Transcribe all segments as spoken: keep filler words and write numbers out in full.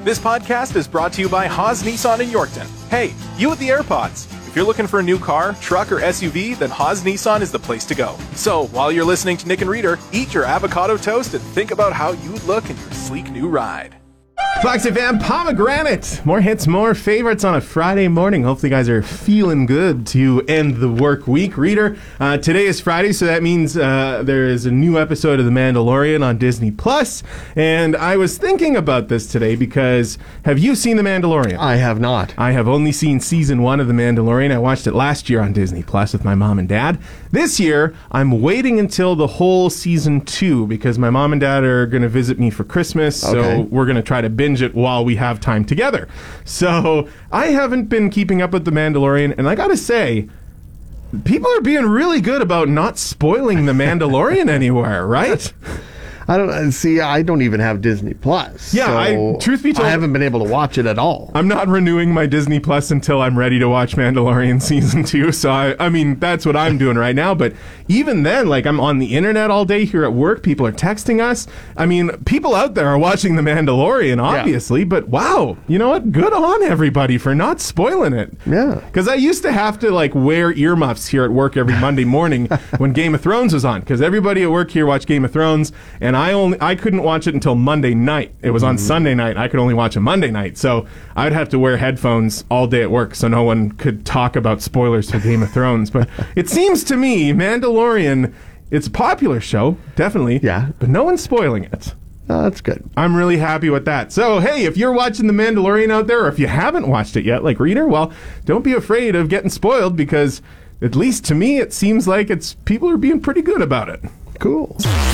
This podcast is brought to you by Haas Nissan in Yorkton. Hey, you with the AirPods. If you're looking for a new car, truck, or S U V, then Haas Nissan is the place to go. So, while you're listening to Nick and Reader, eat your avocado toast and think about how you'd look in your sleek new ride. Fox F M Pomegranate. More hits, more favorites on a Friday morning. Hopefully you guys are feeling good to end the work week. Reader, uh, today is Friday, so that means uh, there is a new episode of The Mandalorian on Disney Plus. And I was thinking about this today because have you seen The Mandalorian? I have not. I have only seen season one of The Mandalorian. I watched it last year on Disney Plus with my mom and dad. This year, I'm waiting until the whole season two because my mom and dad are going to visit me for Christmas. So Okay. we're going to try to binge it while we have time together. So I haven't been keeping up with The Mandalorian, and I gotta say, people are being really good about not spoiling The Mandalorian anywhere, right? I don't see. I don't even have Disney Plus. Yeah, so I- truth be told- I haven't been able to watch it at all. I'm not renewing my Disney Plus until I'm ready to watch Mandalorian season two. So I, I mean, that's what I'm doing right now. But even then, like, I'm on the internet all day here at work. People are texting us. I mean, people out there are watching The Mandalorian, obviously. But wow, you know what? Good on everybody for not spoiling it. Yeah. Because I used to have to like wear earmuffs here at work every Monday morning when Game of Thrones was on. Because everybody at work here watched Game of Thrones, and I only I couldn't watch it until Monday night. It was on mm-hmm. Sunday night. I could only watch it Monday night. So I'd have to wear headphones all day at work so no one could talk about spoilers for Game of Thrones. But it seems to me, Mandalorian, it's a popular show, definitely. Yeah. But no one's spoiling it. Oh, that's good. I'm really happy with that. So, hey, if you're watching The Mandalorian out there, or if you haven't watched it yet, like Reader, well, don't be afraid of getting spoiled because, at least to me, it seems like it's people are being pretty good about it. Cool.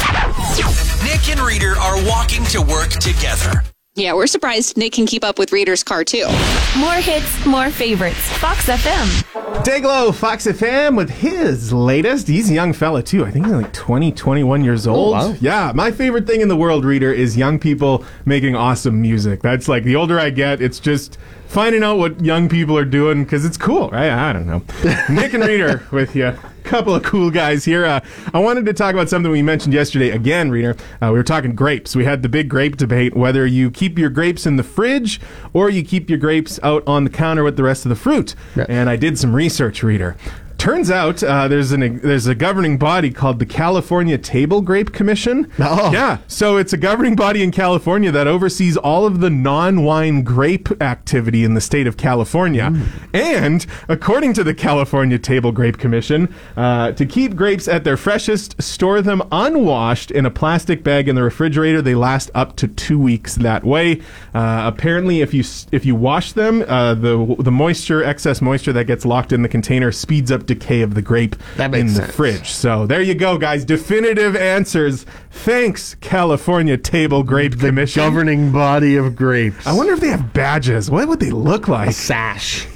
Nick and Reader are walking to work together. Yeah, we're surprised Nick can keep up with Reader's car, too. More hits, more favorites. Fox F M. Dayglow, Fox F M with his latest. He's a young fella, too. I think he's like twenty, twenty-one years old. Oh, wow. Yeah, my favorite thing in the world, Reader, is young people making awesome music. That's like, the older I get, it's just finding out what young people are doing because it's cool, right? I don't know. Nick and Reader with you. Couple of cool guys here. Uh, I wanted to talk about something we mentioned yesterday. Again, Reader, uh, we were talking grapes. We had the big grape debate, whether you keep your grapes in the fridge or you keep your grapes out on the counter with the rest of the fruit. Yeah. And I did some research, Reader. Turns out uh, there's an there's a governing body called the California Table Grape Commission. Oh. Yeah, so it's a governing body in California that oversees all of the non-wine grape activity in the state of California. Mm. And according to the California Table Grape Commission, uh, to keep grapes at their freshest, store them unwashed in a plastic bag in the refrigerator. They last up to two weeks that way. Uh, apparently, if you if you wash them, uh, the the moisture, excess moisture that gets locked in the container speeds up decay of the grape That makes in the sense. fridge. So there you go, guys. Definitive answers. Thanks, California Table Grape The Commission. governing body of grapes. I wonder if they have badges. What would they look like? Sash.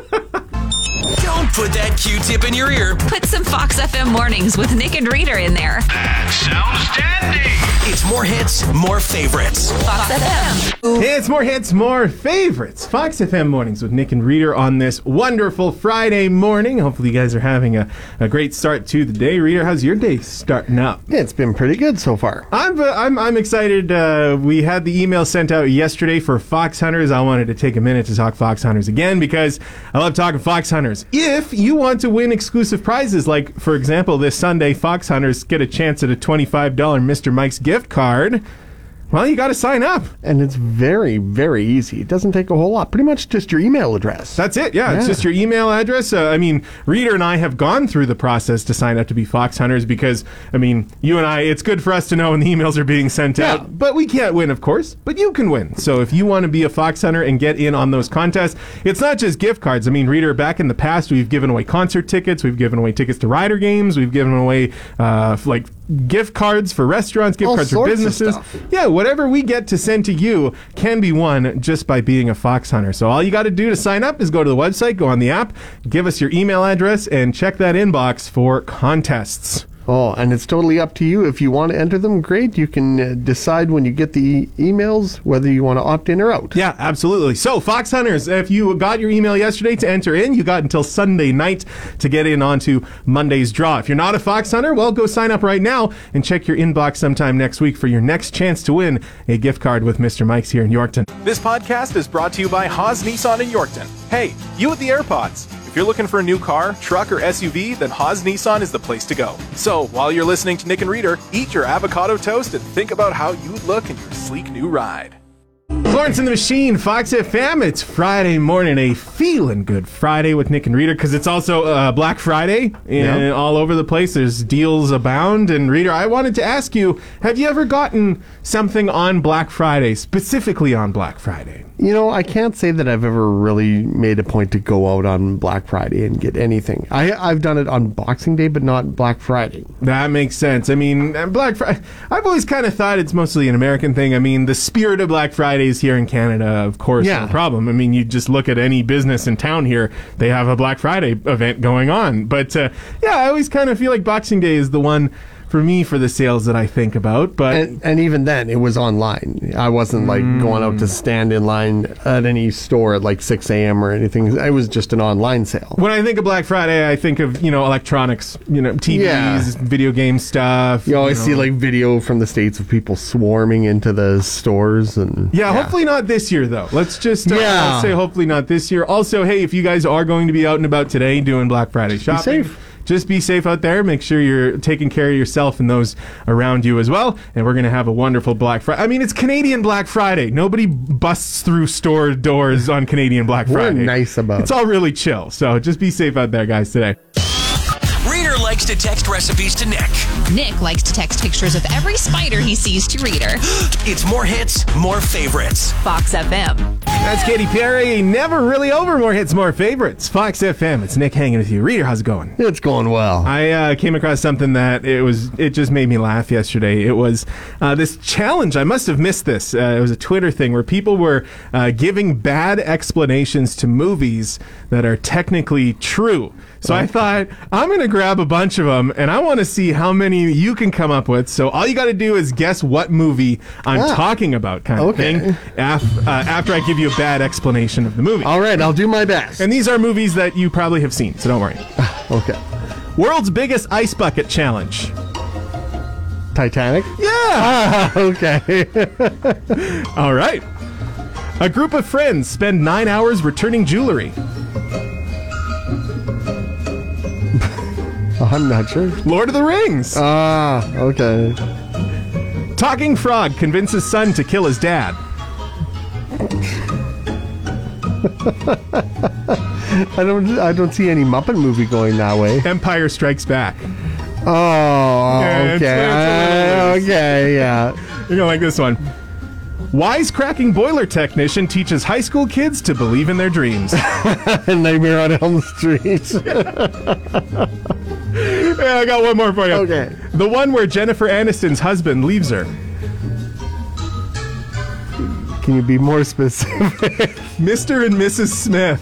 Don't put that Q-tip in your ear. Put some Fox F M mornings with Nick and Reader in there. That sounds dandy. It's more hits, more favorites. Fox F M. Hey, it's more hits, more favorites. Fox F M mornings with Nick and Reader on this wonderful Friday morning. Hopefully you guys are having a, a great start to the day. Reader, how's your day starting up? It's been pretty good so far. I'm uh, I'm I'm excited. Uh, we had the email sent out yesterday for Fox Hunters. I wanted to take a minute to talk Fox Hunters again because I love talking Fox Hunters. If you want to win exclusive prizes, like for example this Sunday, Fox Hunters get a chance at a twenty-five dollars Mister Mike's gift card. Well, you got to sign up. And it's very, very easy. It doesn't take a whole lot. Pretty much just your email address. That's it. Yeah, Yeah. it's just your email address. Uh, I mean, Reader and I have gone through the process to sign up to be Fox Hunters because, I mean, you and I, it's good for us to know when the emails are being sent Yeah. out. But we can't win, of course. But you can win. So if you want to be a Fox Hunter and get in on those contests, it's not just gift cards. I mean, Reader, back in the past, we've given away concert tickets. We've given away tickets to Rider games. We've given away, uh, like, gift cards for restaurants, gift All cards for sorts of businesses. stuff. Yeah, whatever we get to send to you can be won just by being a Fox Hunter. So all you got to do to sign up is go to the website, go on the app, give us your email address, and check that inbox for contests. Oh, and it's totally up to you. If you want to enter them, great. You can uh, decide when you get the e- emails whether you want to opt in or out. Yeah, absolutely. So, Fox Hunters, if you got your email yesterday to enter in, you got until Sunday night to get in onto Monday's draw. If you're not a Fox Hunter, well, go sign up right now and check your inbox sometime next week for your next chance to win a gift card with Mister Mike's here in Yorkton. This podcast is brought to you by Haas Nissan in Yorkton. Hey, you with the AirPods. If you're looking for a new car, truck, or S U V, then Haas Nissan is the place to go. So, while you're listening to Nick and Reader, eat your avocado toast and think about how you'd look in your sleek new ride. Florence and the Machine, Fox F M. It's Friday morning, a feeling good Friday with Nick and Reader, because it's also uh, Black Friday, and Yeah. all over the place there's deals abound. And Reader, I wanted to ask you, have you ever gotten something on Black Friday, specifically on Black Friday? You know, I can't say that I've ever really made a point to go out on Black Friday and get anything. I, I've done it on Boxing Day, but not Black Friday. That makes sense. I mean, Black Friday, I've always kind of thought it's mostly an American thing. I mean, the spirit of Black Friday is here in Canada, of course, Yeah. no problem. I mean, you just look at any business in town here, they have a Black Friday event going on. But, uh, yeah, I always kind of feel like Boxing Day is the one for me for the sales that I think about. But And, and even then, it was online. I wasn't like going out to stand in line at any store at like six a.m. or anything. It was just an online sale. when I think of Black Friday, I think of, you know, electronics, you know, T Vs, Yeah. video game stuff. You always know. see like video from the States of people swarming into the stores. and Yeah, hopefully not this year, though. Let's just uh, Yeah. let's say hopefully not this year. Also, hey, if you guys are going to be out and about today doing Black Friday shopping, safe. just be safe out there. Make sure you're taking care of yourself and those around you as well. And we're going to have a wonderful Black Friday. I mean, it's Canadian Black Friday. Nobody busts through store doors on Canadian Black We're Friday. nice about It's it. all really chill. So just be safe out there, guys, today. Reader likes to text recipes to Nick. Nick likes to text pictures of every spider he sees to Reader. It's more hits, more favorites. Fox F M. That's Katy Perry. Never really over. More hits, more favorites. Fox F M. It's Nick hanging with you. Reader, how's it going? It's going well. I uh, came across something that it was it just made me laugh yesterday. It was uh, this challenge. I must have missed this. Uh, it was a Twitter thing where people were uh, giving bad explanations to movies that are technically true. So I thought, I'm going to grab a bunch of them, and I want to see how many you can come up with. So all you got to do is guess what movie I'm Ah. talking about, kind Okay. of thing, af- uh, after I give you a bad explanation of the movie. All right, I'll do my best. And these are movies that you probably have seen, so don't worry. Okay. World's Biggest Ice Bucket Challenge. Titanic? Yeah! Ah, okay. All right. A group of friends spend nine hours returning jewelry. I'm not sure. Lord of the Rings. Ah, okay. Talking frog convinces son to kill his dad. I don't I don't see any Muppet movie going that way. Empire Strikes Back. Oh, Yeah, it's- okay. it's a little Uh, okay, yeah. You're gonna like this one. Wisecracking boiler technician teaches high school kids to believe in their dreams. Nightmare on Elm Street. Yeah, I got one more for you. Okay. The one where Jennifer Aniston's husband leaves her. Can you be more specific? Mister and Missus Smith.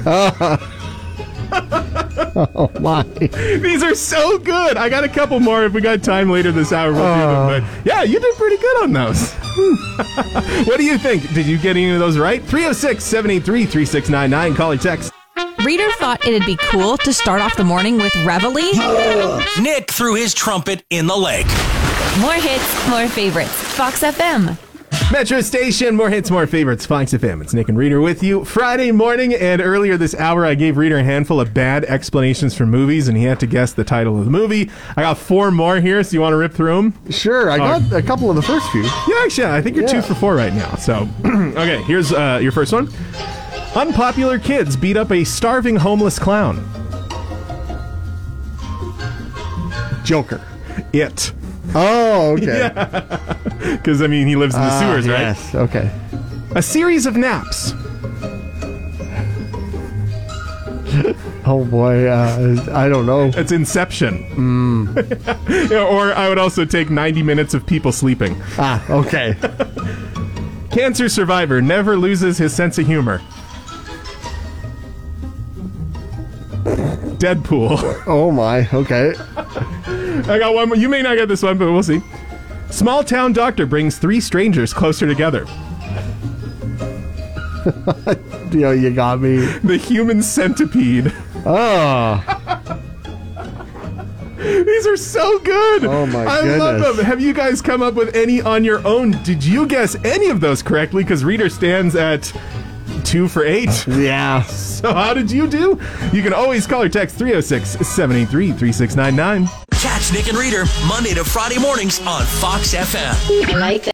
Oh, my. These are so good. I got a couple more. If we got time later this hour, we'll do them. But yeah, you did pretty good on those. What do you think? Did you get any of those right? three oh six, seven eight three, three six nine nine. Call or text. Reader thought it'd be cool to start off the morning with Reveille. Nick threw his trumpet in the lake. More hits, more favorites. Fox F M. Metro Station, more hits, more favorites. Fox F M. It's Nick and Reader with you Friday morning. And earlier this hour, I gave Reader a handful of bad explanations for movies, and he had to guess the title of the movie. I got four more here, so you want to rip through them? Sure, I got a couple of the first few. Yeah, actually, I think you're two Yeah. for four right now. So, okay, here's uh, your first one. Unpopular kids beat up a starving homeless clown. Joker. It. Oh, okay. Because, I mean, he lives in the Ah, sewers, right? Yes, okay. A series of naps. Oh, boy. Uh, I don't know. It's Inception. Yeah, or I would also take ninety minutes of people sleeping. Ah, okay. Cancer survivor never loses his sense of humor. Deadpool. Oh, my. Okay. I got one more. You may not get this one, but we'll see. Small town doctor brings three strangers closer together. You know, you got me. The human centipede. Oh. These are so good. Oh, my I goodness. love them. Have you guys come up with any on your own? Did you guess any of those correctly? Because Reader stands at two for eight. Yeah. So how did you do? You can always call or text three oh six, seven eight three, three six nine nine. Catch Nick and Reader Monday to Friday mornings on Fox F M. I like that.